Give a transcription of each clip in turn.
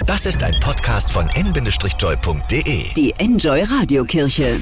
Das ist ein Podcast von n-joy.de. Die Enjoy Radiokirche.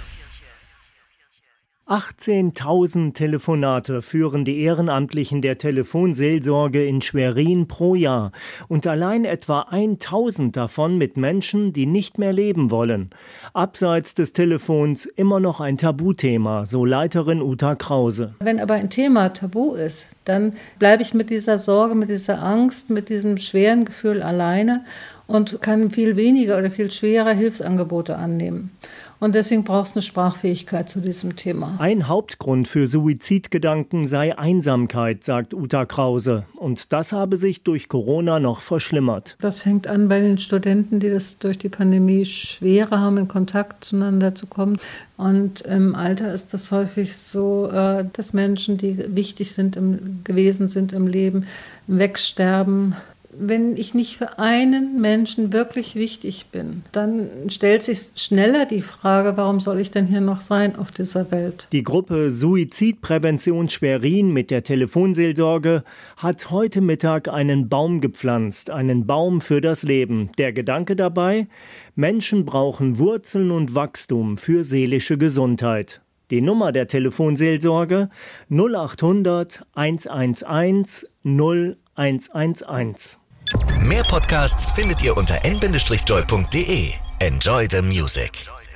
18.000 Telefonate führen die Ehrenamtlichen der Telefonseelsorge in Schwerin pro Jahr und allein etwa 1.000 davon mit Menschen, die nicht mehr leben wollen. Abseits des Telefons immer noch ein Tabuthema, so Leiterin Uta Krause. Wenn aber ein Thema tabu ist, dann bleibe ich mit dieser Sorge, mit dieser Angst, mit diesem schweren Gefühl alleine und kann viel weniger oder viel schwerer Hilfsangebote annehmen. Und deswegen braucht es eine Sprachfähigkeit zu diesem Thema. Ein Hauptgrund für Suizidgedanken sei Einsamkeit, sagt Uta Krause. Und das habe sich durch Corona noch verschlimmert. Das fängt an bei den Studenten, die das durch die Pandemie schwerer haben, in Kontakt zueinander zu kommen. Und im Alter ist das häufig so, dass Menschen, die wichtig gewesen sind im Leben, wegsterben. Wenn ich nicht für einen Menschen wirklich wichtig bin, dann stellt sich schneller die Frage, warum soll ich denn hier noch sein auf dieser Welt? Die Gruppe Suizidprävention Schwerin mit der Telefonseelsorge hat heute Mittag einen Baum gepflanzt, einen Baum für das Leben. Der Gedanke dabei: Menschen brauchen Wurzeln und Wachstum für seelische Gesundheit. Die Nummer der Telefonseelsorge 0800 111 0111. Mehr Podcasts findet ihr unter n-joy.de. Enjoy the music.